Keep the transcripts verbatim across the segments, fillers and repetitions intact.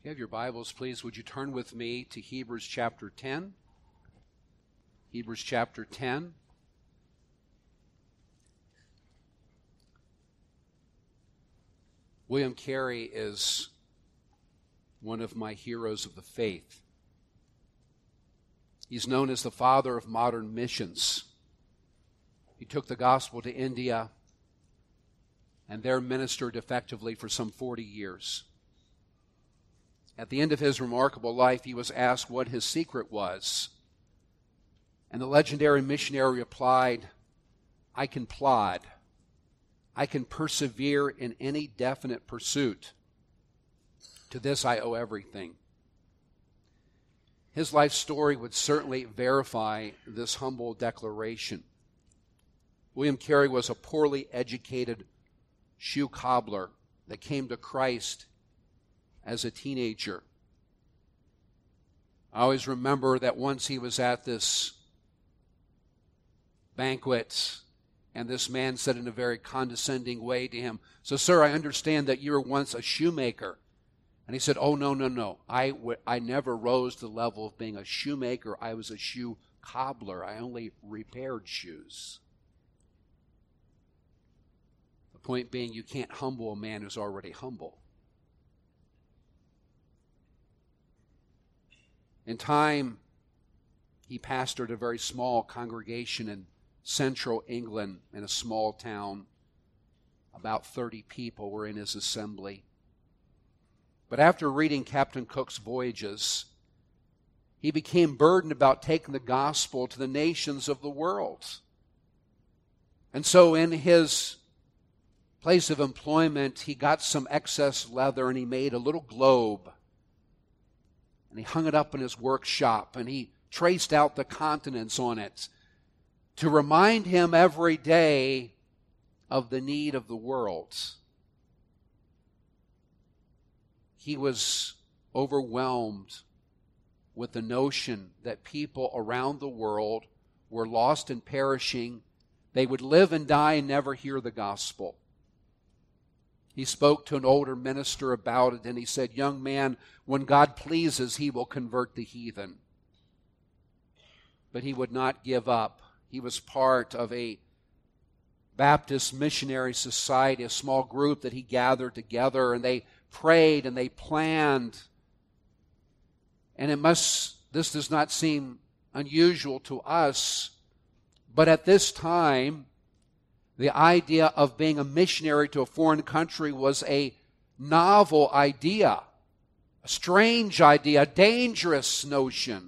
If you have your Bibles, please, would you turn with me to Hebrews chapter ten? Hebrews chapter ten. William Carey is one of my heroes of the faith. He's known as the father of modern missions. He took the gospel to India and there ministered effectively for some forty years. At the end of his remarkable life, he was asked what his secret was. And the legendary missionary replied, "I can plod. I can persevere in any definite pursuit. To this I owe everything." His life story would certainly verify this humble declaration. William Carey was a poorly educated shoe cobbler that came to Christ as a teenager. I always remember that once he was at this banquet, and this man said in a very condescending way to him, "So, sir, I understand that you were once a shoemaker." And he said, "Oh, no, no, no. I, w- I never rose to the level of being a shoemaker. I was a shoe cobbler. I only repaired shoes." The point being, you can't humble a man who's already humble. In time, he pastored a very small congregation in central England in a small town. About thirty people were in his assembly. But after reading Captain Cook's voyages, he became burdened about taking the gospel to the nations of the world. And so in his place of employment, he got some excess leather and he made a little globe. And he hung it up in his workshop, and he traced out the continents on it to remind him every day of the need of the world. He was overwhelmed with the notion that people around the world were lost and perishing. They would live and die and never hear the gospel. He spoke to an older minister about it, and he said, "Young man, when God pleases, he will convert the heathen." But he would not give up. He was part of a Baptist missionary society, a small group that he gathered together, and they prayed and they planned. And it must, this does not seem unusual to us, but at this time, the idea of being a missionary to a foreign country was a novel idea, a strange idea, a dangerous notion.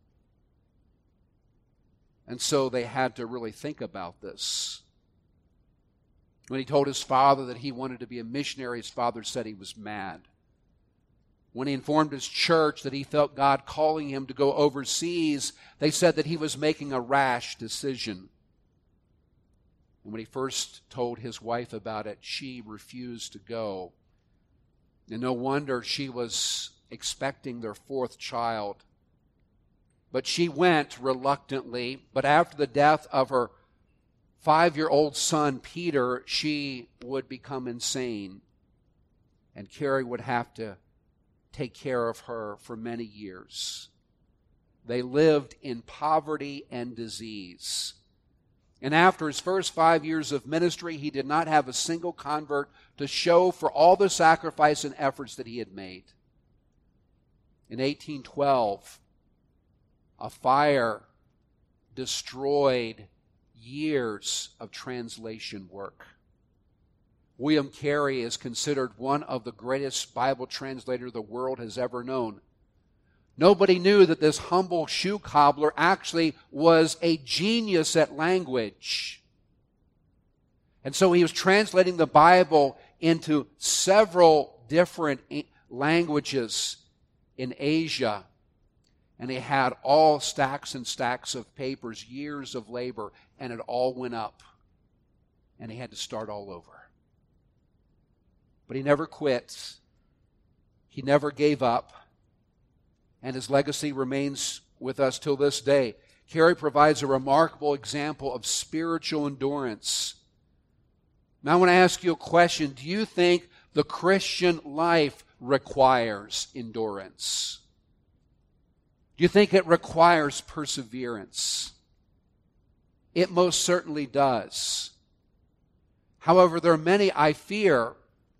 And so they had to really think about this. When he told his father that he wanted to be a missionary, his father said he was mad. When he informed his church that he felt God calling him to go overseas, they said that he was making a rash decision. And when he first told his wife about it, she refused to go. And no wonder, she was expecting their fourth child. But she went reluctantly. But after the death of her five-year-old son, Peter, she would become insane. And Carey would have to take care of her for many years. They lived in poverty and disease. And after his first five years of ministry, he did not have a single convert to show for all the sacrifice and efforts that he had made. In eighteen twelve, a fire destroyed years of translation work. William Carey is considered one of the greatest Bible translators the world has ever known. Nobody knew that this humble shoe cobbler actually was a genius at language. And so he was translating the Bible into several different languages in Asia. And he had all stacks and stacks of papers, years of labor, and it all went up. And he had to start all over. But he never quit. He never gave up. And his legacy remains with us till this day. Carey provides a remarkable example of spiritual endurance. Now I want to ask you a question. Do you think the Christian life requires endurance? Do you think it requires perseverance? It most certainly does. However, there are many, I fear,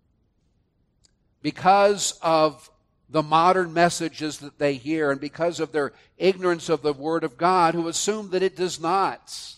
because of the modern messages that they hear and because of their ignorance of the Word of God, who assume that it does not.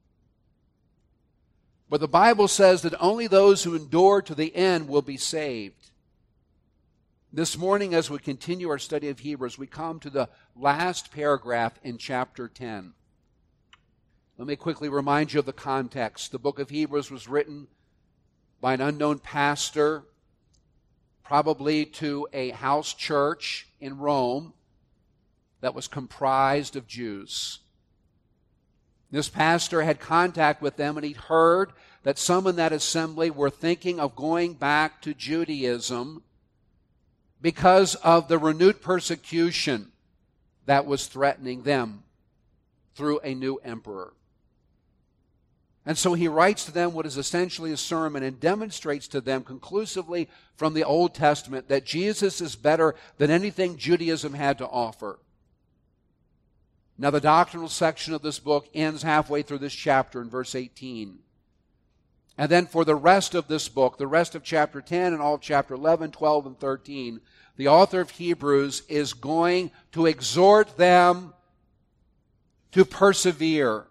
But the Bible says that only those who endure to the end will be saved. This morning, as we continue our study of Hebrews, we come to the last paragraph in chapter ten. Let me quickly remind you of the context. The book of Hebrews was written by an unknown pastor, probably to a house church in Rome that was comprised of Jews. This pastor had contact with them, and he'd heard that some in that assembly were thinking of going back to Judaism because of the renewed persecution that was threatening them through a new emperor. And so he writes to them what is essentially a sermon and demonstrates to them conclusively from the Old Testament that Jesus is better than anything Judaism had to offer. Now, the doctrinal section of this book ends halfway through this chapter in verse eighteen. And then for the rest of this book, the rest of chapter ten and all of chapter eleven, twelve, and thirteen, the author of Hebrews is going to exhort them to persevere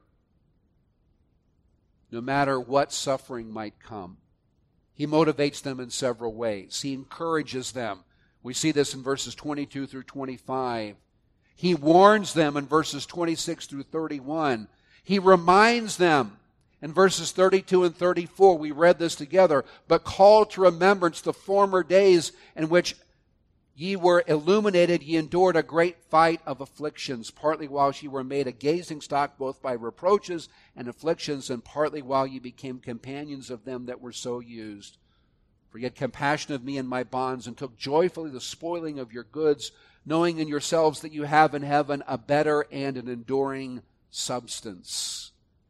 no matter what suffering might come. He motivates them in several ways. He encourages them. We see this in verses twenty-two through twenty-five. He warns them in verses twenty-six through thirty-one. He reminds them in verses thirty-two and thirty-four. We read this together. But call to remembrance the former days in which ye were illuminated, ye endured a great fight of afflictions, partly while ye were made a gazing stock both by reproaches and afflictions, and partly while ye became companions of them that were so used. For ye had compassion of me and my bonds, and took joyfully the spoiling of your goods, knowing in yourselves that you have in heaven a better and an enduring substance.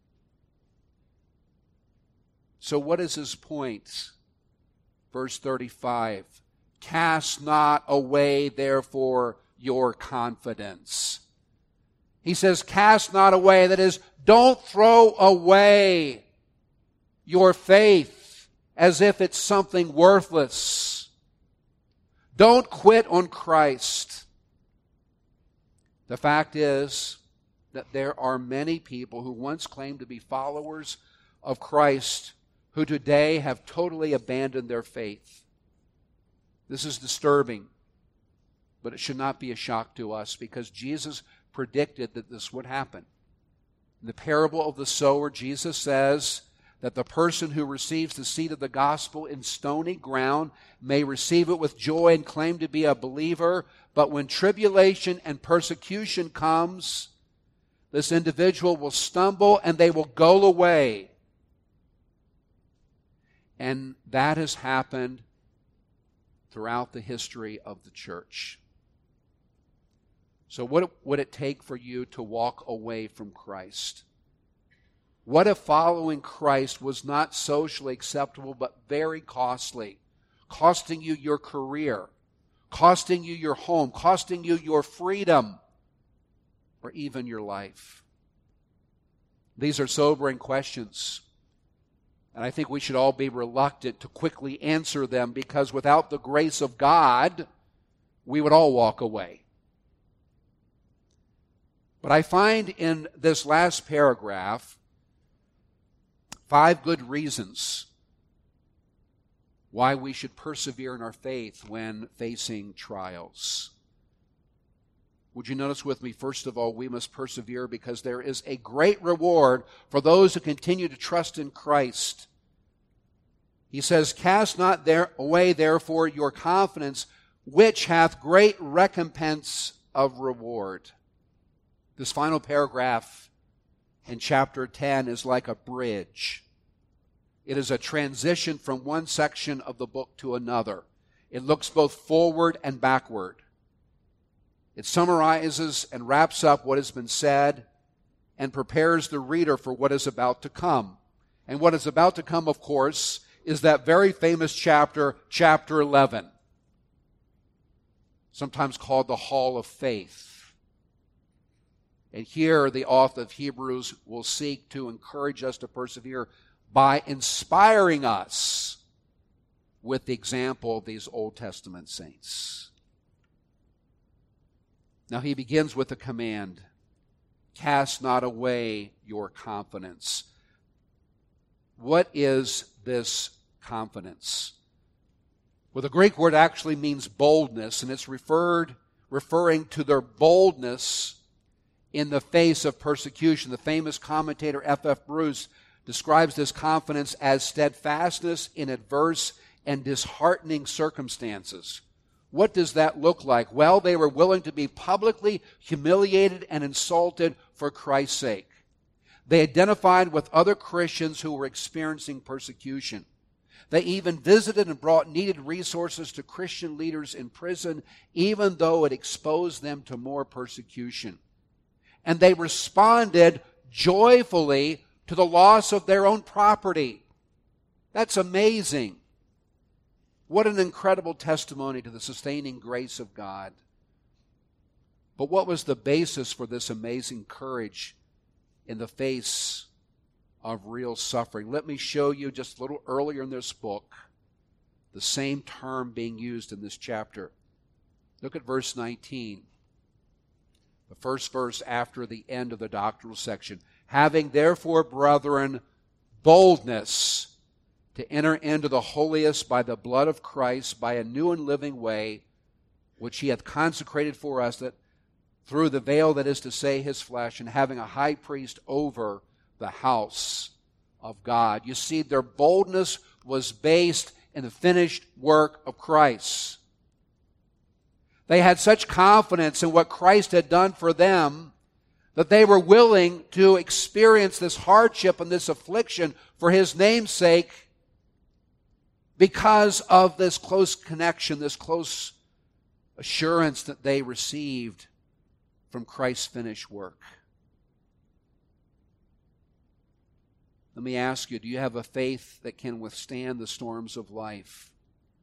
So what is his point? Verse thirty-five. Cast not away, therefore, your confidence. He says, cast not away. That is, don't throw away your faith as if it's something worthless. Don't quit on Christ. The fact is that there are many people who once claimed to be followers of Christ who today have totally abandoned their faith. This is disturbing, but it should not be a shock to us because Jesus predicted that this would happen. In the parable of the sower, Jesus says that the person who receives the seed of the gospel in stony ground may receive it with joy and claim to be a believer, but when tribulation and persecution comes, this individual will stumble and they will go away. And that has happened throughout the history of the church. So what would it take for you to walk away from Christ? What if following Christ was not socially acceptable but very costly, costing you your career, costing you your home, costing you your freedom, or even your life? These are sobering questions. And I think we should all be reluctant to quickly answer them because without the grace of God, we would all walk away. But I find in this last paragraph five good reasons why we should persevere in our faith when facing trials. Would you notice with me, first of all, we must persevere because there is a great reward for those who continue to trust in Christ. He says, cast not there away, therefore, your confidence, which hath great recompense of reward. This final paragraph in chapter ten is like a bridge. It is a transition from one section of the book to another. It looks both forward and backward. It summarizes and wraps up what has been said and prepares the reader for what is about to come. And what is about to come, of course, is that very famous chapter, chapter eleven. sometimes called the Hall of Faith. And here the author of Hebrews will seek to encourage us to persevere by inspiring us with the example of these Old Testament saints. Now he begins with a command: cast not away your confidence. What is this confidence? Well, the Greek word actually means boldness, and it's referred referring to their boldness in the face of persecution. The famous commentator F F Bruce describes this confidence as steadfastness in adverse and disheartening circumstances. What does that look like? Well, they were willing to be publicly humiliated and insulted for Christ's sake. They identified with other Christians who were experiencing persecution. They even visited and brought needed resources to Christian leaders in prison, even though it exposed them to more persecution. And they responded joyfully to the loss of their own property. That's amazing. What an incredible testimony to the sustaining grace of God. But what was the basis for this amazing courage in the face of real suffering? Let me show you just a little earlier in this book the same term being used in this chapter. Look at verse nineteen. The first verse after the end of the doctrinal section. Having therefore, brethren, boldness to enter into the holiest by the blood of Christ, by a new and living way, which he hath consecrated for us, that through the veil, that is to say, his flesh, and having a high priest over the house of God. You see, their boldness was based in the finished work of Christ. They had such confidence in what Christ had done for them that they were willing to experience this hardship and this affliction for his name's sake, because of this close connection, this close assurance that they received from Christ's finished work. Let me ask you, do you have a faith that can withstand the storms of life?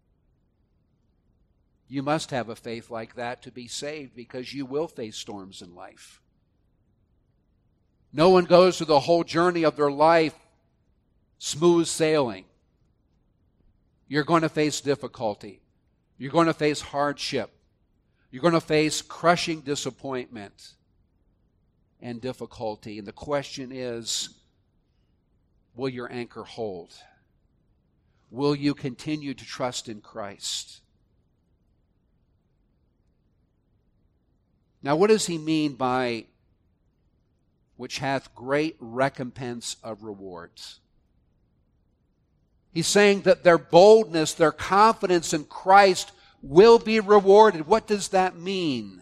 You must have a faith like that to be saved, because you will face storms in life. No one goes through the whole journey of their life smooth sailing. You're going to face difficulty. You're going to face hardship. You're going to face crushing disappointment and difficulty. And the question is, will your anchor hold? Will you continue to trust in Christ? Now, what does he mean by which hath great recompense of rewards? He's saying that their boldness, their confidence in Christ will be rewarded. What does that mean?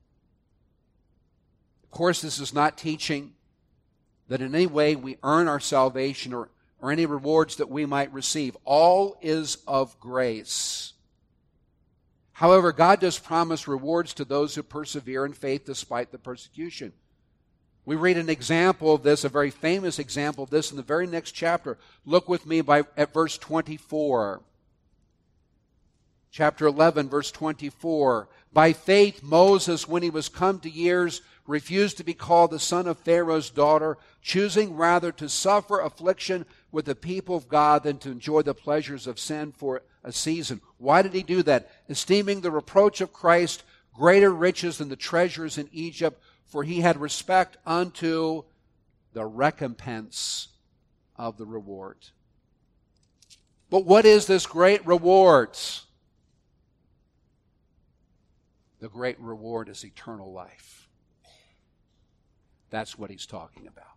Of course, this is not teaching that in any way we earn our salvation or, or any rewards that we might receive. All is of grace. However, God does promise rewards to those who persevere in faith despite the persecution. We read an example of this, a very famous example of this in the very next chapter. Look with me by, at verse twenty-four. Chapter eleven, verse twenty-four. By faith Moses, when he was come to years, refused to be called the son of Pharaoh's daughter, choosing rather to suffer affliction with the people of God than to enjoy the pleasures of sin for a season. Why did he do that? Esteeming the reproach of Christ greater riches than the treasures in Egypt, for he had respect unto the recompense of the reward. But what is this great reward? The great reward is eternal life. That's what he's talking about.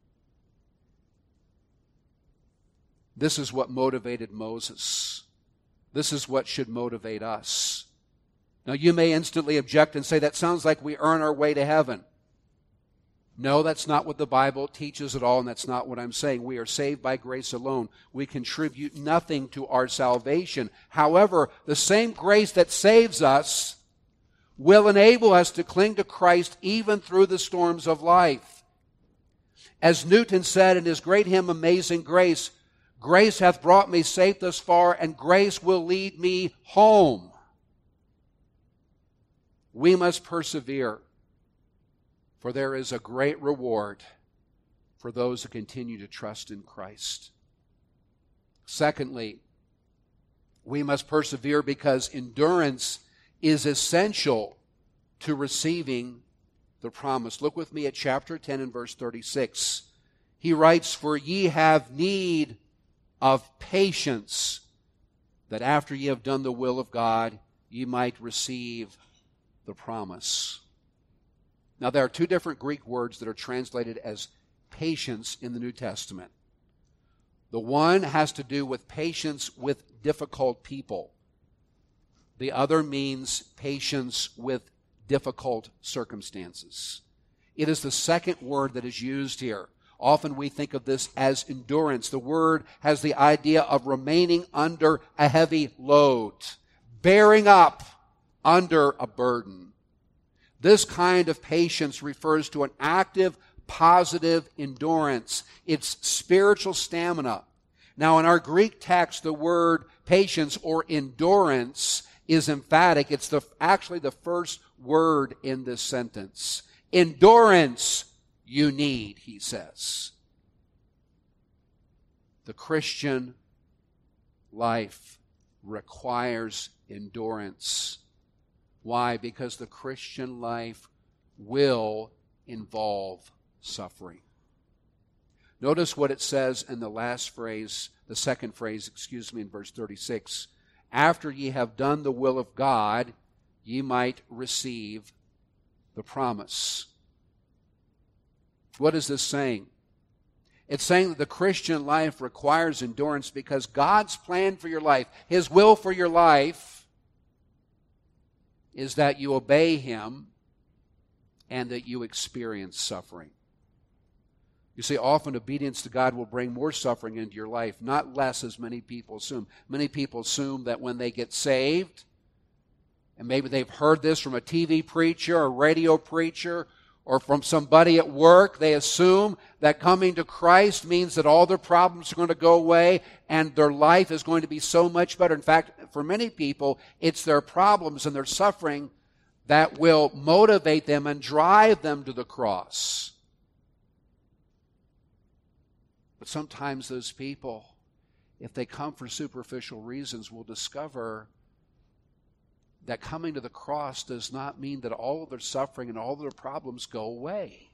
This is what motivated Moses. This is what should motivate us. Now, you may instantly object and say, that sounds like we earn our way to heaven. No, that's not what the Bible teaches at all, and that's not what I'm saying. We are saved by grace alone. We contribute nothing to our salvation. However, the same grace that saves us will enable us to cling to Christ even through the storms of life. As Newton said in his great hymn, Amazing Grace, grace hath brought me safe thus far, and grace will lead me home. We must persevere, for there is a great reward for those who continue to trust in Christ. Secondly, we must persevere because endurance is essential to receiving the promise. Look with me at chapter ten and verse thirty-six. He writes, "For ye have need of patience, that after ye have done the will of God, ye might receive the promise." Now, there are two different Greek words that are translated as patience in the New Testament. The one has to do with patience with difficult people. The other means patience with difficult circumstances. It is the second word that is used here. Often we think of this as endurance. The word has the idea of remaining under a heavy load, bearing up under a burden. This kind of patience refers to an active, positive endurance. It's spiritual stamina. Now, in our Greek text, the word patience or endurance is emphatic. It's the, actually the first word in this sentence. Endurance you need, he says. The Christian life requires endurance. Why? Because the Christian life will involve suffering. Notice what it says in the last phrase, the second phrase, excuse me, in verse thirty-six. After ye have done the will of God, ye might receive the promise. What is this saying? It's saying that the Christian life requires endurance because God's plan for your life, His will for your life, is that you obey Him and that you experience suffering. You see, often obedience to God will bring more suffering into your life, not less, as many people assume. Many people assume that when they get saved, and maybe they've heard this from a T V preacher or radio preacher or from somebody at work, they assume that coming to Christ means that all their problems are going to go away and their life is going to be so much better. In fact, for many people, it's their problems and their suffering that will motivate them and drive them to the cross. But sometimes those people, if they come for superficial reasons, will discover that coming to the cross does not mean that all of their suffering and all of their problems go away.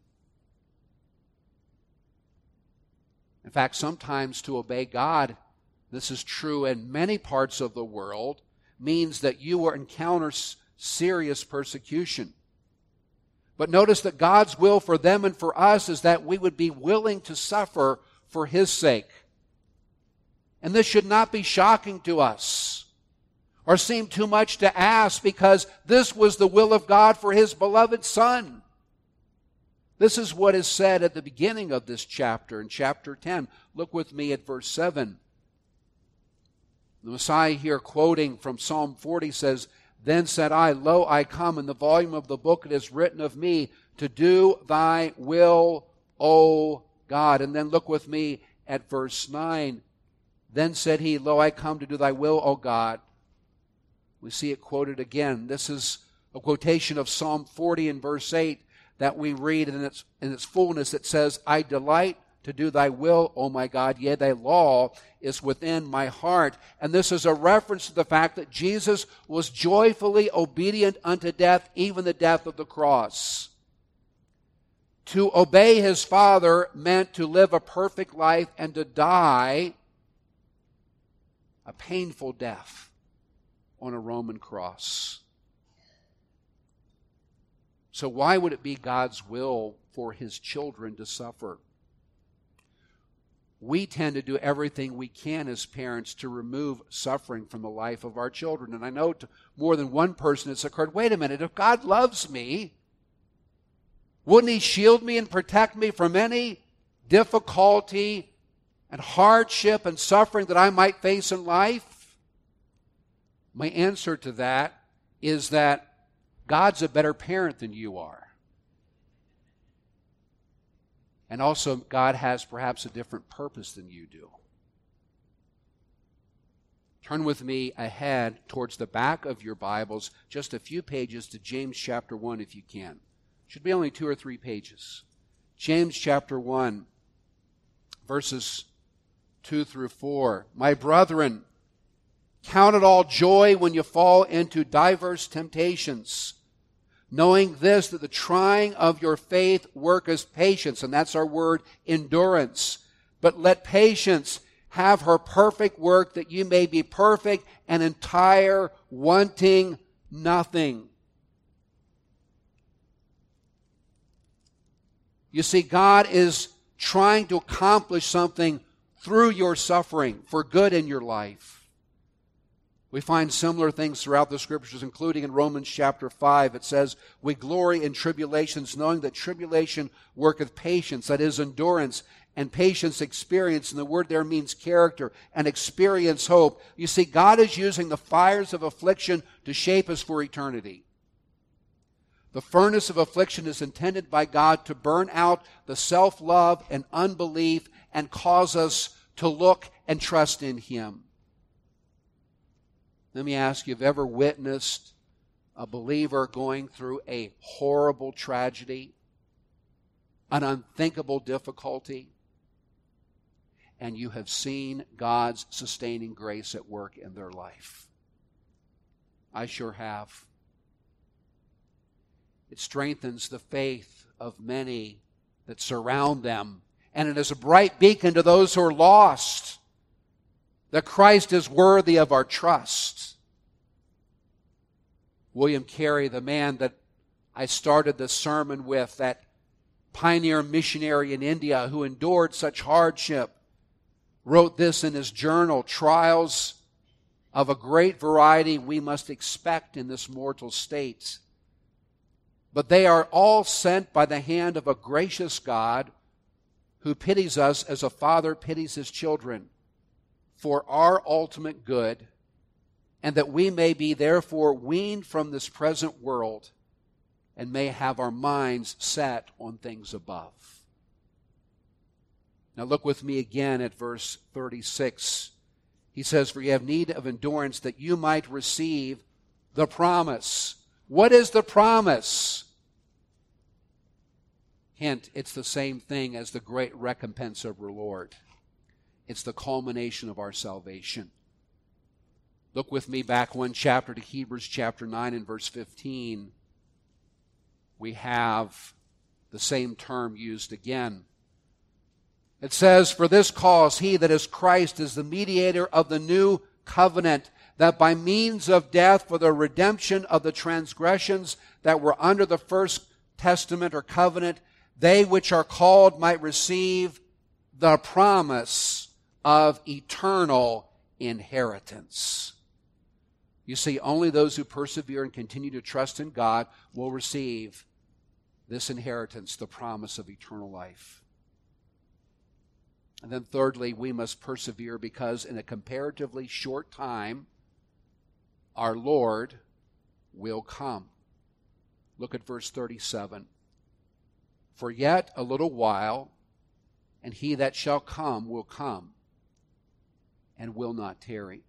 In fact, sometimes to obey God, this is true in many parts of the world, means that you will encounter serious persecution. But notice that God's will for them and for us is that we would be willing to suffer for His sake. And this should not be shocking to us or seem too much to ask, because this was the will of God for His beloved Son. This is what is said at the beginning of this chapter, in chapter ten. Look with me at verse seven. The Messiah here, quoting from Psalm forty, says, "Then said I, Lo, I come, in the volume of the book it is written of me, to do thy will, O God." And then look with me at verse nine. "Then said he, Lo, I come to do thy will, O God." We see it quoted again. This is a quotation of Psalm forty in verse eight that we read in its, in its fullness. It says, "I delight to do thy will, O my God, yea, thy law is within my heart." And this is a reference to the fact that Jesus was joyfully obedient unto death, even the death of the cross. To obey His Father meant to live a perfect life and to die a painful death on a Roman cross. So why would it be God's will for His children to suffer? We tend to do everything we can as parents to remove suffering from the life of our children. And I know to more than one person it's occurred, wait a minute, if God loves me, wouldn't He shield me and protect me from any difficulty and hardship and suffering that I might face in life? My answer to that is that God's a better parent than you are. And also, God has perhaps a different purpose than you do. Turn with me ahead towards the back of your Bibles, just a few pages to James chapter one if you can. Should be only two or three pages. James chapter one, verses two through four. My brethren, count it all joy when you fall into diverse temptations, knowing this, that the trying of your faith worketh patience, and that's our word, endurance. But let patience have her perfect work, that you may be perfect and entire, wanting nothing. You see, God is trying to accomplish something through your suffering for good in your life. We find similar things throughout the Scriptures, including in Romans chapter five. It says, we glory in tribulations, knowing that tribulation worketh patience, that is endurance, and patience experience. And the word there means character, and experience hope. You see, God is using the fires of affliction to shape us for eternity. The furnace of affliction is intended by God to burn out the self-love and unbelief and cause us to look and trust in Him. Let me ask you, have you ever witnessed a believer going through a horrible tragedy, an unthinkable difficulty, and you have seen God's sustaining grace at work in their life? I sure have. It strengthens the faith of many that surround them, and it is a bright beacon to those who are lost, that Christ is worthy of our trust. William Carey, the man that I started this sermon with, that pioneer missionary in India who endured such hardship, wrote this in his journal: trials of a great variety we must expect in this mortal state, but they are all sent by the hand of a gracious God who pities us as a father pities his children, for our ultimate good, and that we may be therefore weaned from this present world and may have our minds set on things above. Now look with me again at verse thirty-six. He says, for you have need of endurance, that you might receive the promise. What is the promise? Hint, it's the same thing as the great recompense of our Lord. It's the culmination of our salvation. Look with me back one chapter to Hebrews chapter nine and verse fifteen. We have the same term used again. It says, for this cause he that is Christ is the mediator of the new covenant, that by means of death for the redemption of the transgressions that were under the first testament or covenant, they which are called might receive the promise of eternal inheritance. You see, only those who persevere and continue to trust in God will receive this inheritance, the promise of eternal life. And then thirdly, we must persevere because in a comparatively short time, our Lord will come. Look at verse thirty-seven. For yet a little while, and he that shall come will come, and will not tarry.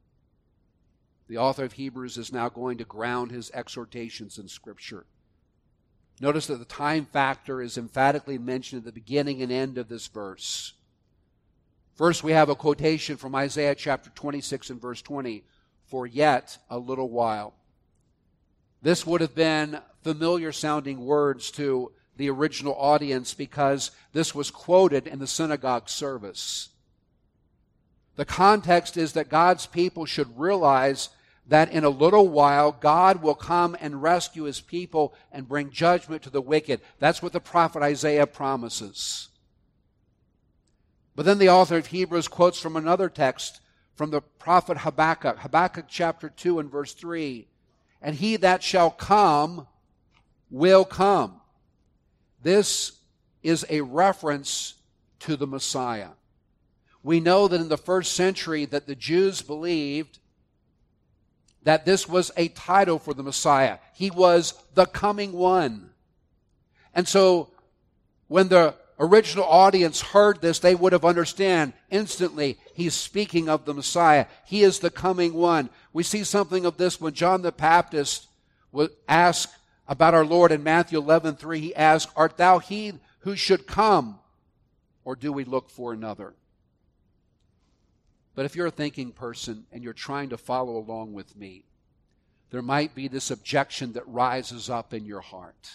The author of Hebrews is now going to ground his exhortations in Scripture. Notice that the time factor is emphatically mentioned at the beginning and end of this verse. First, we have a quotation from Isaiah chapter twenty-six and verse twenty. For yet a little while. This would have been familiar sounding words to the original audience because this was quoted in the synagogue service. The context is that God's people should realize that in a little while God will come and rescue His people and bring judgment to the wicked. That's what the prophet Isaiah promises. But then the author of Hebrews quotes from another text from the prophet Habakkuk, Habakkuk chapter two and verse three. And he that shall come will come. This is a reference to the Messiah. We know that in the first century that the Jews believed that this was a title for the Messiah. He was the coming one. And so when the original audience heard this, they would have understood instantly he's speaking of the Messiah. He is the coming one. We see something of this when John the Baptist would ask about our Lord in Matthew eleven three. He asked, "Art thou he who should come, or do we look for another?" But if you're a thinking person and you're trying to follow along with me, there might be this objection that rises up in your heart.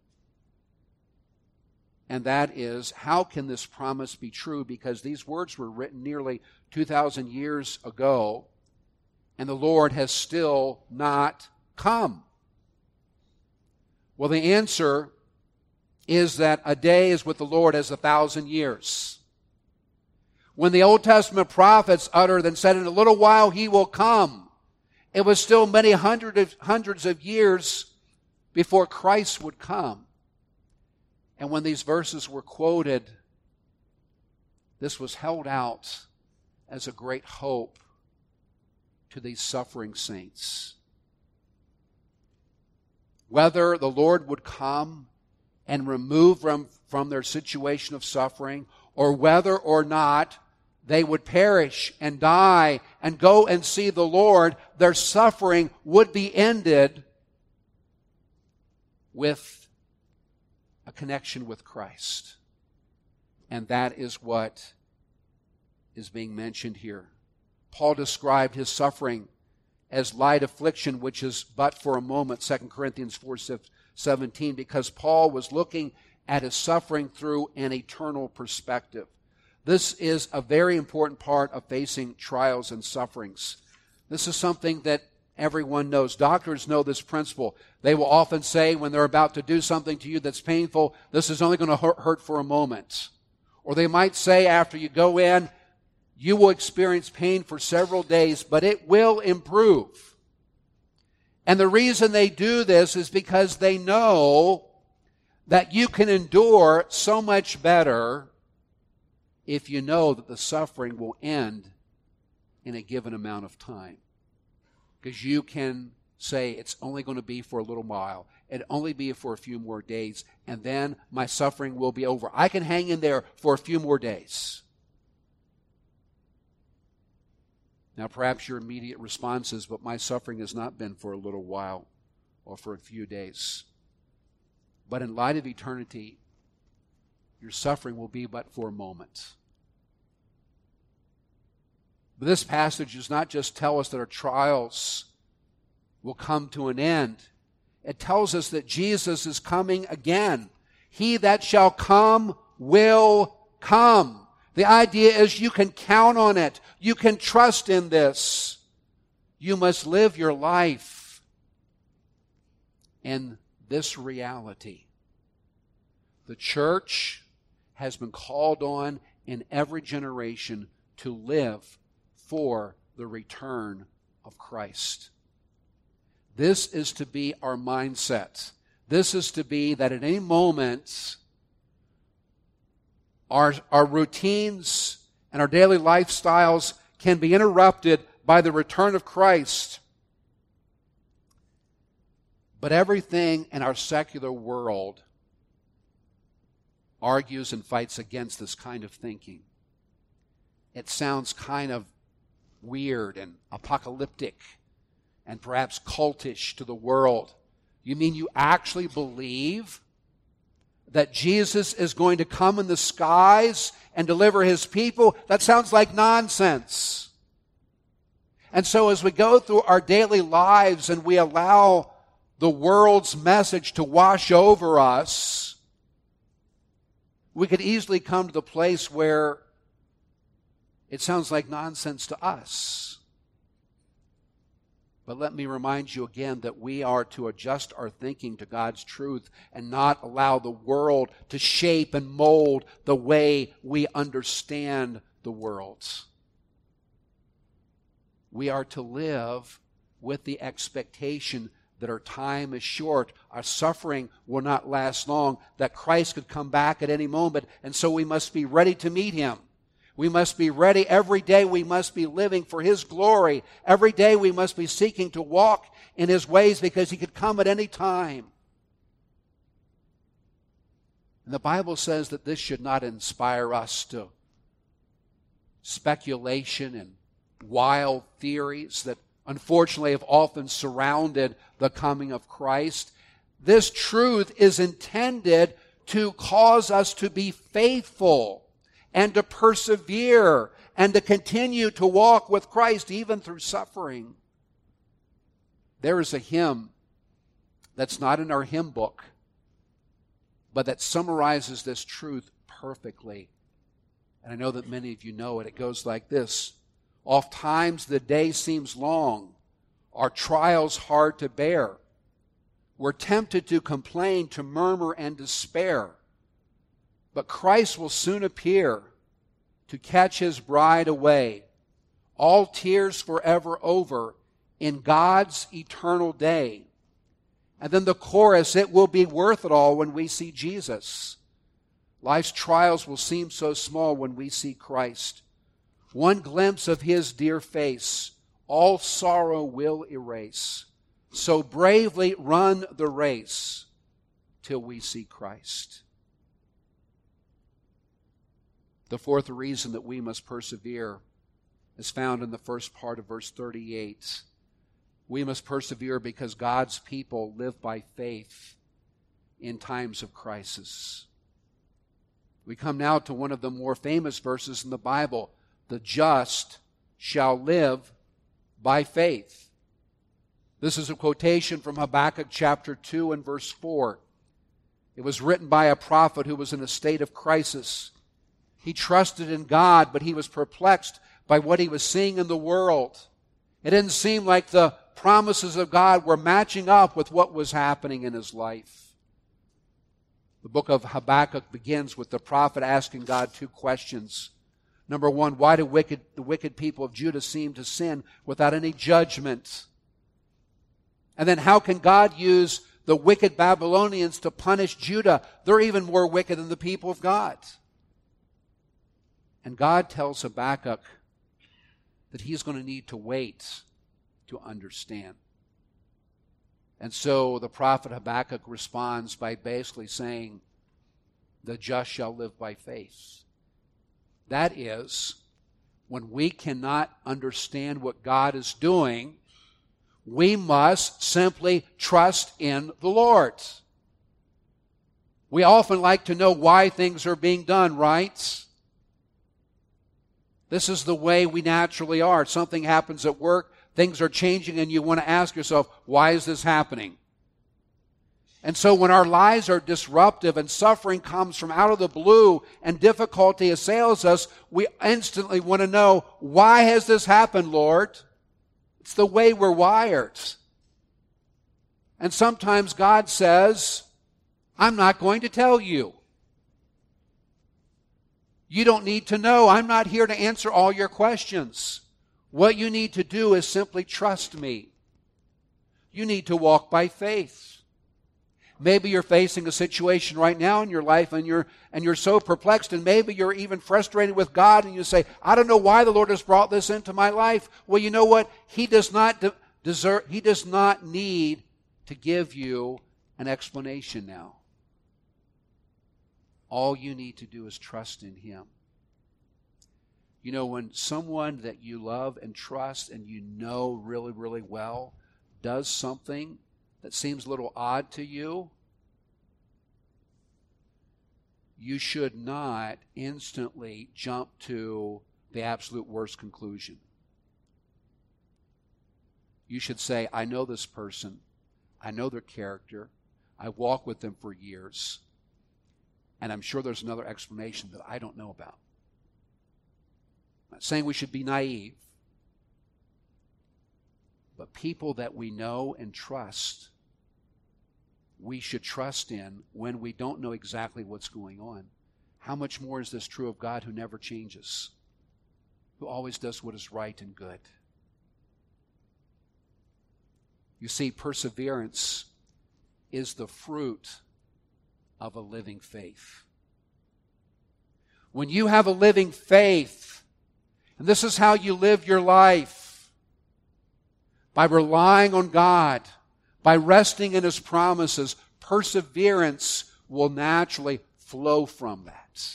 And that is, how can this promise be true? Because these words were written nearly two thousand years ago, and the Lord has still not come. Well, the answer is that a day is with the Lord as a thousand years. When the Old Testament prophets uttered and said, "In a little while he will come," it was still many hundred of, hundreds of years before Christ would come. And when these verses were quoted, this was held out as a great hope to these suffering saints. Whether the Lord would come and remove them from their situation of suffering, or whether or not they would perish and die and go and see the Lord, their suffering would be ended with a connection with Christ. And that is what is being mentioned here. Paul described his suffering as light affliction, which is but for a moment, Second Corinthians four seventeen, because Paul was looking at his suffering through an eternal perspective. This is a very important part of facing trials and sufferings. This is something that everyone knows. Doctors know this principle. They will often say when they're about to do something to you that's painful, "This is only going to hurt for a moment." Or they might say after you go in, "You will experience pain for several days, but it will improve." And the reason they do this is because they know that you can endure so much better if you know that the suffering will end in a given amount of time. Because you can say, "It's only going to be for a little while. It'll only be for a few more days, and then my suffering will be over. I can hang in there for a few more days." Now, perhaps your immediate response is, "But my suffering has not been for a little while or for a few days." But in light of eternity, your suffering will be but for a moment. But this passage does not just tell us that our trials will come to an end. It tells us that Jesus is coming again. He that shall come will come. The idea is you can count on it. You can trust in this. You must live your life in this reality. The church has been called on in every generation to live for the return of Christ. This is to be our mindset. This is to be that at any moment our, our routines and our daily lifestyles can be interrupted by the return of Christ. But everything in our secular world argues and fights against this kind of thinking. It sounds kind of weird and apocalyptic and perhaps cultish to the world. You mean you actually believe that Jesus is going to come in the skies and deliver his people? That sounds like nonsense. And so as we go through our daily lives and we allow the world's message to wash over us, we could easily come to the place where it sounds like nonsense to us. But let me remind you again that we are to adjust our thinking to God's truth and not allow the world to shape and mold the way we understand the world. We are to live with the expectation that our time is short, our suffering will not last long, that Christ could come back at any moment, and so we must be ready to meet him. We must be ready every day. We must be living for his glory. Every day we must be seeking to walk in his ways because he could come at any time. And the Bible says that this should not inspire us to speculation and wild theories that unfortunately have often surrounded the coming of Christ. This truth is intended to cause us to be faithful and to persevere and to continue to walk with Christ even through suffering. There is a hymn that's not in our hymn book, but that summarizes this truth perfectly. And I know that many of you know it. It goes like this. Oft times the day seems long, our trials hard to bear. We're tempted to complain, to murmur and despair. But Christ will soon appear to catch his bride away. All tears forever over in God's eternal day. And then the chorus, it will be worth it all when we see Jesus. Life's trials will seem so small when we see Christ. One glimpse of his dear face, all sorrow will erase. So bravely run the race till we see Christ. The fourth reason that we must persevere is found in the first part of verse thirty-eight. We must persevere because God's people live by faith in times of crisis. We come now to one of the more famous verses in the Bible. The just shall live by faith. This is a quotation from Habakkuk chapter two and verse four. It was written by a prophet who was in a state of crisis. He trusted in God, but he was perplexed by what he was seeing in the world. It didn't seem like the promises of God were matching up with what was happening in his life. The book of Habakkuk begins with the prophet asking God two questions. Number one, why do wicked, the wicked people of Judah seem to sin without any judgment? And then how can God use the wicked Babylonians to punish Judah? They're even more wicked than the people of God. And God tells Habakkuk that he's going to need to wait to understand. And so the prophet Habakkuk responds by basically saying, the just shall live by faith. That is, when we cannot understand what God is doing, we must simply trust in the Lord. We often like to know why things are being done, right? This is the way we naturally are. Something happens at work, things are changing, and you want to ask yourself, why is this happening? And so when our lives are disruptive and suffering comes from out of the blue and difficulty assails us, we instantly want to know, why has this happened, Lord? It's the way we're wired. And sometimes God says, I'm not going to tell you. You don't need to know. I'm not here to answer all your questions. What you need to do is simply trust me. You need to walk by faith. Maybe you're facing a situation right now in your life and you're and you're so perplexed, and maybe you're even frustrated with God and you say, I don't know why the Lord has brought this into my life. Well, you know what? He does not de- deserve, he does not need to give you an explanation now. All you need to do is trust in him. You know, when someone that you love and trust and you know really, really well does something that seems a little odd to you, you should not instantly jump to the absolute worst conclusion. You should say, I know this person. I know their character. I walk with them for years. And I'm sure there's another explanation that I don't know about. I'm not saying we should be naive. But people that we know and trust, we should trust in when we don't know exactly what's going on. How much more is this true of God, who never changes, who always does what is right and good? You see, perseverance is the fruit of a living faith. When you have a living faith, and this is how you live your life, by relying on God, by resting in his promises, perseverance will naturally flow from that.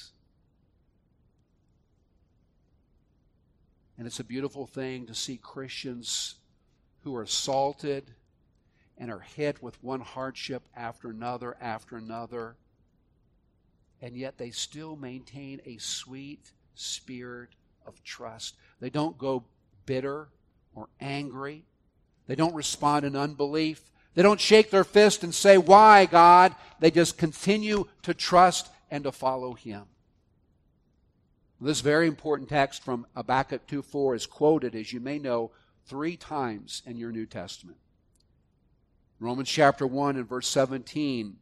And it's a beautiful thing to see Christians who are assaulted and are hit with one hardship after another after another, and yet they still maintain a sweet spirit of trust. They don't go bitter or angry. They don't respond in unbelief. They don't shake their fist and say, "Why, God?" They just continue to trust and to follow Him. This very important text from Habakkuk two four is quoted, as you may know, three times in your New Testament. Romans chapter one and verse seventeen,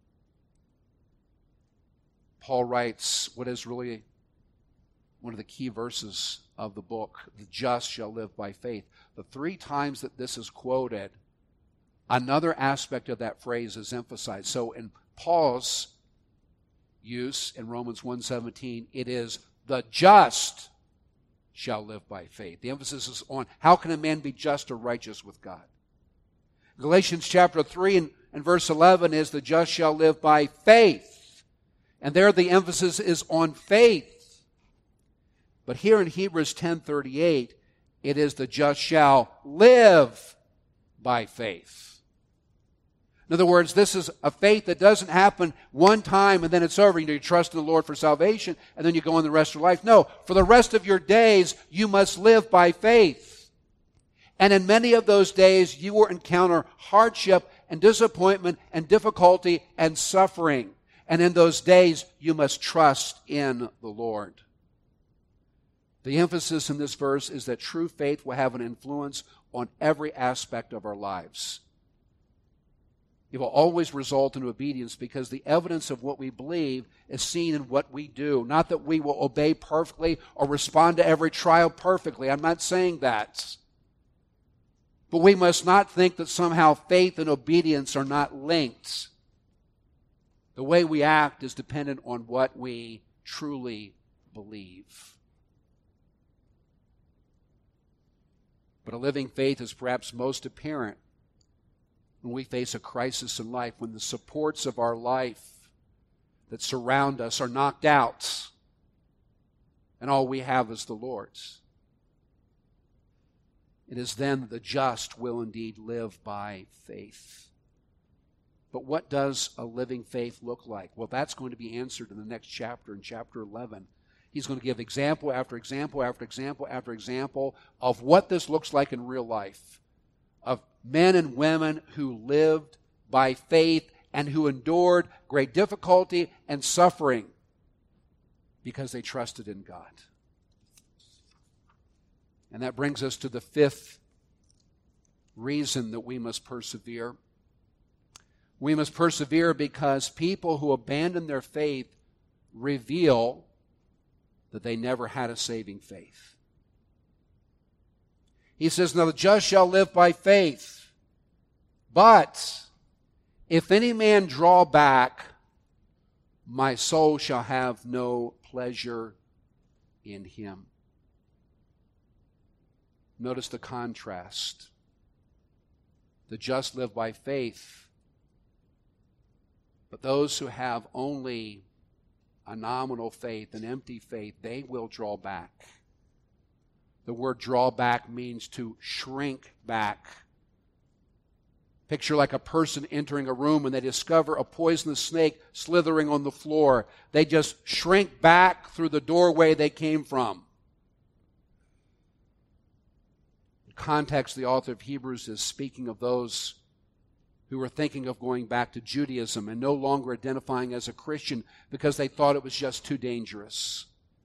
Paul writes what is really one of the key verses of the book: the just shall live by faith. The three times that this is quoted, another aspect of that phrase is emphasized. So in Paul's use in Romans one seventeen, it is the just shall live by faith. The emphasis is on how can a man be just or righteous with God. Galatians chapter three and, and verse eleven is the just shall live by faith. And there the emphasis is on faith. But here in Hebrews ten thirty-eight, it is the just shall live by faith. In other words, this is a faith that doesn't happen one time and then it's over. You know, you trust in the Lord for salvation and then you go on the rest of your life. No, for the rest of your days, you must live by faith. And in many of those days, you will encounter hardship and disappointment and difficulty and suffering. And in those days, you must trust in the Lord. The emphasis in this verse is that true faith will have an influence on every aspect of our lives. It will always result in obedience because the evidence of what we believe is seen in what we do. Not that we will obey perfectly or respond to every trial perfectly. I'm not saying that. But we must not think that somehow faith and obedience are not linked. The way we act is dependent on what we truly believe. But a living faith is perhaps most apparent when we face a crisis in life, when the supports of our life that surround us are knocked out, and all we have is the Lord's. It is then that the just will indeed live by faith. But what does a living faith look like? Well, that's going to be answered in the next chapter, in chapter eleven. He's going to give example after example after example after example of what this looks like in real life, of men and women who lived by faith and who endured great difficulty and suffering because they trusted in God. And that brings us to the fifth reason that we must persevere. We must persevere because people who abandon their faith reveal that they never had a saving faith. He says, "Now the just shall live by faith. But if any man draw back, my soul shall have no pleasure in him." Notice the contrast. The just live by faith, but those who have only a nominal faith, an empty faith, they will draw back. The word draw back means to shrink back. Picture like a person entering a room and they discover a poisonous snake slithering on the floor. They just shrink back through the doorway they came from. In context, the author of Hebrews is speaking of those who were thinking of going back to Judaism and no longer identifying as a Christian because they thought it was just too dangerous.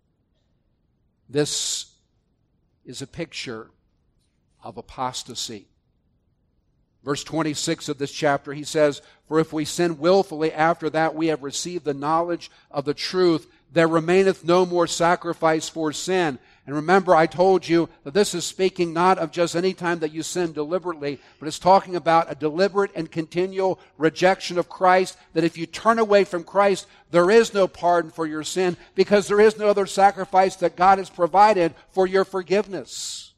This is a picture of apostasy. Verse twenty-six of this chapter, he says, "For if we sin willfully after that we have received the knowledge of the truth, there remaineth no more sacrifice for sin." And remember, I told you that this is speaking not of just any time that you sin deliberately, but it's talking about a deliberate and continual rejection of Christ, that if you turn away from Christ, there is no pardon for your sin because there is no other sacrifice that God has provided for your forgiveness.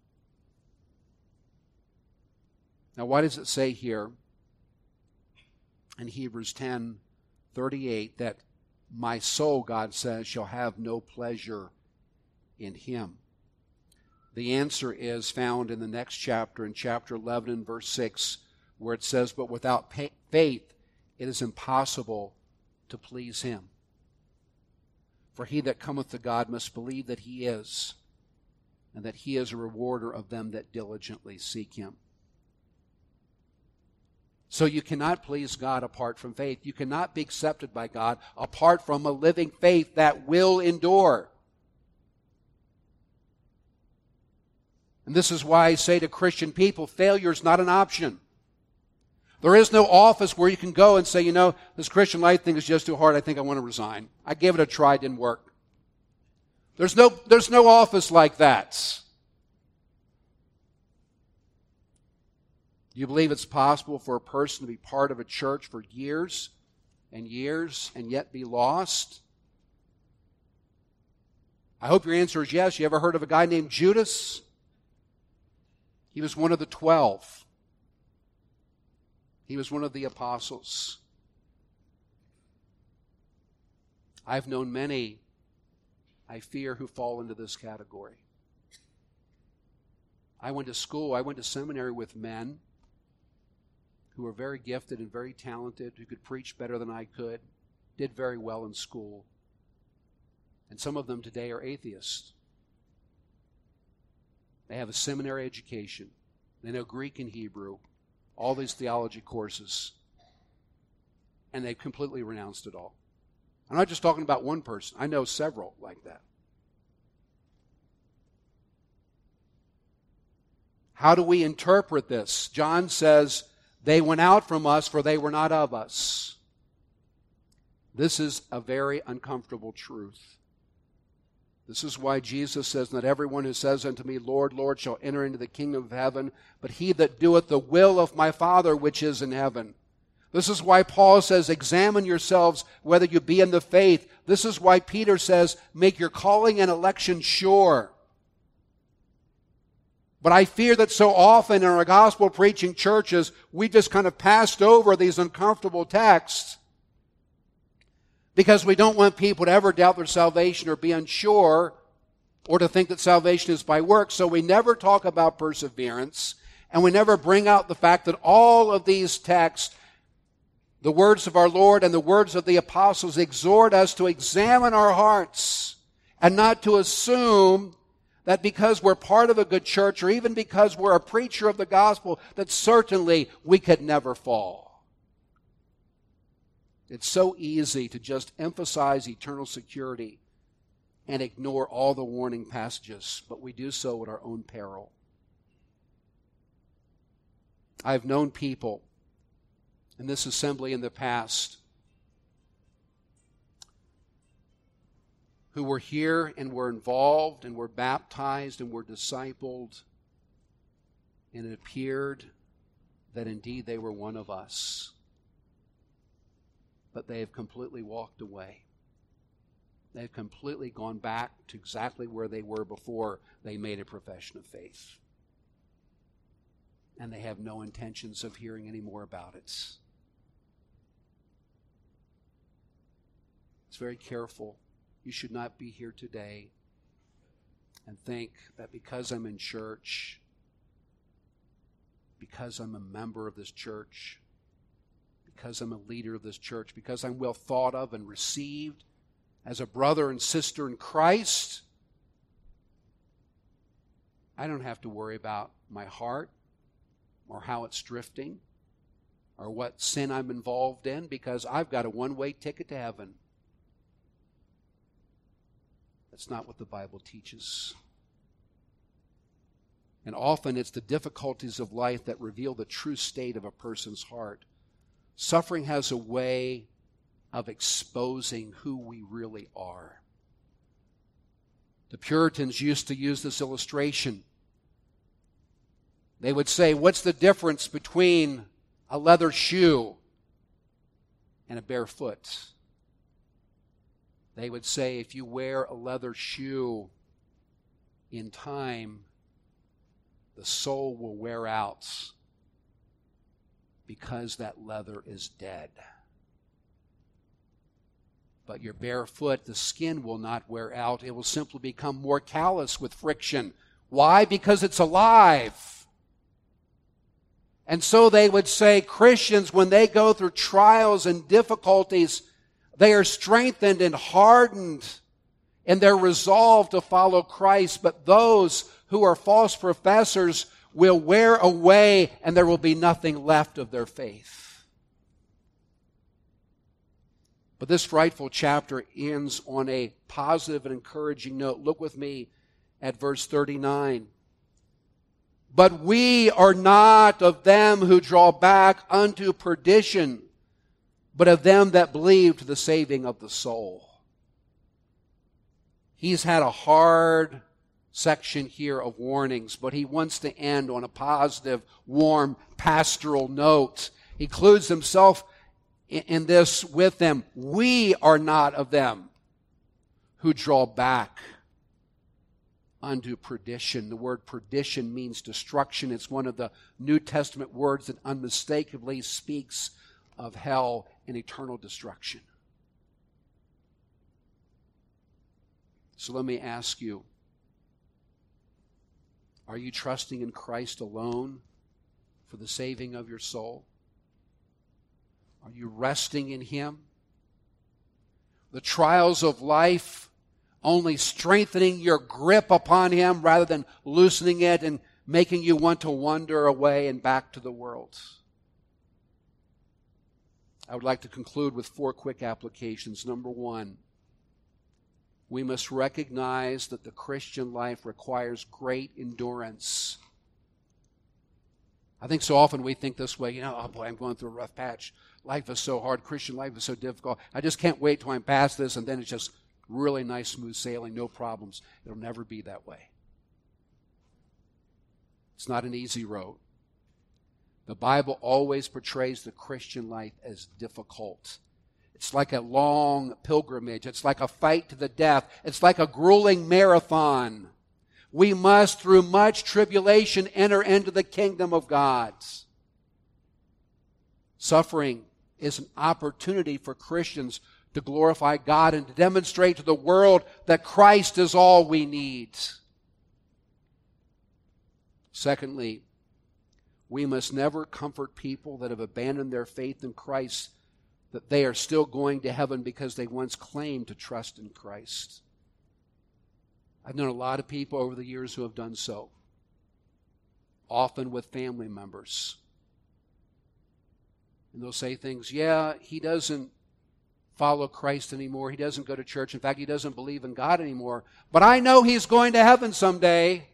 Now, why does it say here in Hebrews ten thirty-eight that my soul, God says, shall have no pleasure in him. The answer is found in the next chapter, in chapter eleven and verse six, where it says, but without faith it is impossible to please him. For he that cometh to God must believe that he is, and that he is a rewarder of them that diligently seek him. So you cannot please God apart from faith. You cannot be accepted by God apart from a living faith that will endure. And this is why I say to Christian people, failure is not an option. There is no office where you can go and say, you know, this Christian life thing is just too hard. I think I want to resign. I gave it a try. It didn't work. There's no, there's no office like that. Do you believe it's possible for a person to be part of a church for years and years and yet be lost? I hope your answer is yes. You ever heard of a guy named Judas? He was one of the twelve. He was one of the apostles. I've known many, I fear, who fall into this category. I went to school, I went to seminary with men who were very gifted and very talented, who could preach better than I could, did very well in school. And some of them today are atheists. They have a seminary education. They know Greek and Hebrew, all these theology courses, and they've completely renounced it all. I'm not just talking about one person. I know several like that. How do we interpret this? John says, they went out from us, for they were not of us. This is a very uncomfortable truth. This is why Jesus says, not everyone who says unto me, Lord, Lord, shall enter into the kingdom of heaven, but he that doeth the will of my Father which is in heaven. This is why Paul says, examine yourselves whether you be in the faith. This is why Peter says, make your calling and election sure. But I fear that so often in our gospel preaching churches, we just kind of passed over these uncomfortable texts because we don't want people to ever doubt their salvation or be unsure or to think that salvation is by works. So we never talk about perseverance, and we never bring out the fact that all of these texts, the words of our Lord and the words of the apostles, exhort us to examine our hearts and not to assume that because we're part of a good church or even because we're a preacher of the gospel, that certainly we could never fall. It's so easy to just emphasize eternal security and ignore all the warning passages, but we do so at our own peril. I've known people in this assembly in the past who were here and were involved and were baptized and were discipled, and it appeared that indeed they were one of us. But they have completely walked away. They've completely gone back to exactly where they were before they made a profession of faith. And they have no intentions of hearing any more about it. It's very careful. You should not be here today and think that because I'm in church, because I'm a member of this church, because I'm a leader of this church, because I'm well thought of and received as a brother and sister in Christ, I don't have to worry about my heart or how it's drifting or what sin I'm involved in, because I've got a one-way ticket to heaven. That's not what the Bible teaches. And often it's the difficulties of life that reveal the true state of a person's heart. Suffering has a way of exposing who we really are. The Puritans used to use this illustration. They would say, what's the difference between a leather shoe and a bare foot? They would say, if you wear a leather shoe in time, the sole will wear out because that leather is dead. But your bare foot, the skin will not wear out. It will simply become more callous with friction. Why? Because it's alive. And so they would say Christians, when they go through trials and difficulties, they are strengthened and hardened in their resolve to follow Christ. But those who are false professors will wear away, and there will be nothing left of their faith. But this frightful chapter ends on a positive and encouraging note. Look with me at verse thirty-nine. But we are not of them who draw back unto perdition, but of them that believe to the saving of the soul. He's had a hard section here of warnings, but he wants to end on a positive, warm, pastoral note. He includes himself in this with them. We are not of them who draw back unto perdition. The word perdition means destruction. It's one of the New Testament words that unmistakably speaks of hell and eternal destruction. So let me ask you, are you trusting in Christ alone for the saving of your soul? Are you resting in Him? The trials of life only strengthening your grip upon Him rather than loosening it and making you want to wander away and back to the world. I would like to conclude with four quick applications. Number one, we must recognize that the Christian life requires great endurance. I think so often we think this way, you know, oh boy, I'm going through a rough patch. Life is so hard. Christian life is so difficult. I just can't wait till I'm past this, and then it's just really nice, smooth sailing, no problems. It'll never be that way. It's not an easy road. The Bible always portrays the Christian life as difficult. It's like a long pilgrimage. It's like a fight to the death. It's like a grueling marathon. We must, through much tribulation, enter into the kingdom of God. Suffering is an opportunity for Christians to glorify God and to demonstrate to the world that Christ is all we need. Secondly, we must never comfort people that have abandoned their faith in Christ that they are still going to heaven because they once claimed to trust in Christ. I've known a lot of people over the years who have done so, often with family members. And they'll say things, yeah, he doesn't follow Christ anymore. He doesn't go to church. In fact, he doesn't believe in God anymore. But I know he's going to heaven someday.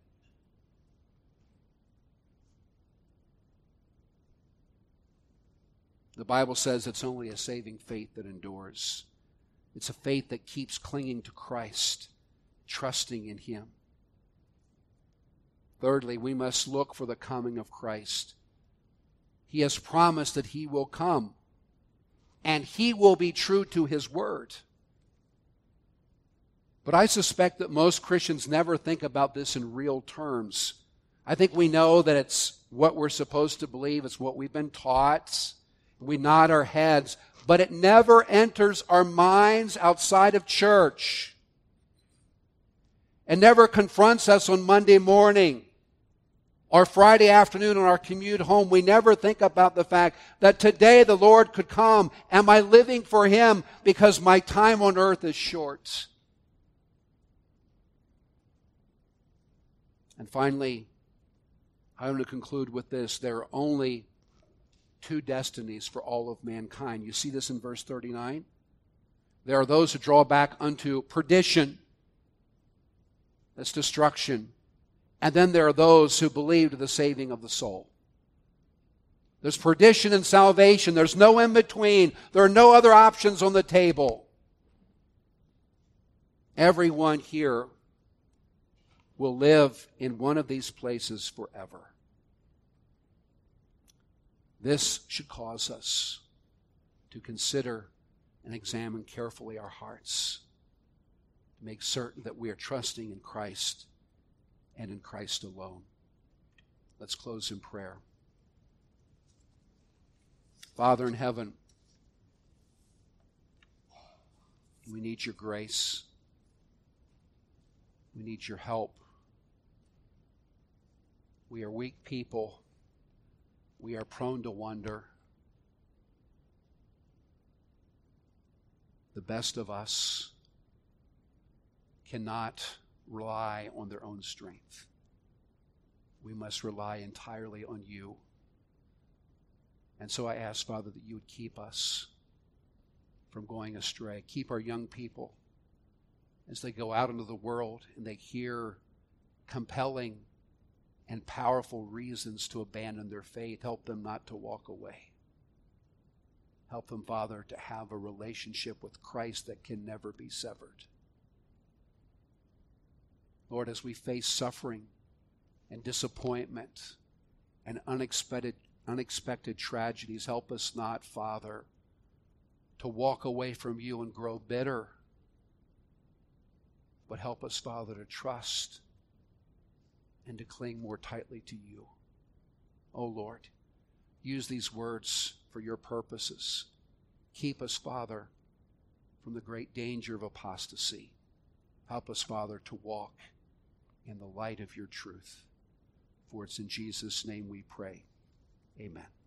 The Bible says it's only a saving faith that endures. It's a faith that keeps clinging to Christ, trusting in Him. Thirdly, we must look for the coming of Christ. He has promised that He will come, and He will be true to His word. But I suspect that most Christians never think about this in real terms. I think we know that it's what we're supposed to believe. It's what we've been taught. We nod our heads, but it never enters our minds outside of church. It never confronts us on Monday morning or Friday afternoon on our commute home. We never think about the fact that today the Lord could come. Am I living for Him because my time on earth is short? And finally, I want to conclude with this. There are only two destinies for all of mankind. You see this in verse thirty-nine? There are those who draw back unto perdition. That's destruction. And then there are those who believe to the saving of the soul. There's perdition and salvation. There's no in between. There are no other options on the table. Everyone here will live in one of these places forever. This should cause us to consider and examine carefully our hearts, to make certain that we are trusting in Christ and in Christ alone. Let's close in prayer. Father in heaven, We need your grace. We need your help. We are weak people. We are prone to wonder. The best of us cannot rely on their own strength. We must rely entirely on you. And so I ask, Father, that you would keep us from going astray. Keep our young people as they go out into the world and they hear compelling and powerful reasons to abandon their faith. Help them not to walk away. Help them, Father, to have a relationship with Christ that can never be severed. Lord, as we face suffering and disappointment and unexpected, unexpected tragedies, help us not, Father, to walk away from you and grow bitter. But help us, Father, to trust and to cling more tightly to you. Oh, Lord, use these words for your purposes. Keep us, Father, from the great danger of apostasy. Help us, Father, to walk in the light of your truth. For it's in Jesus' name we pray. Amen.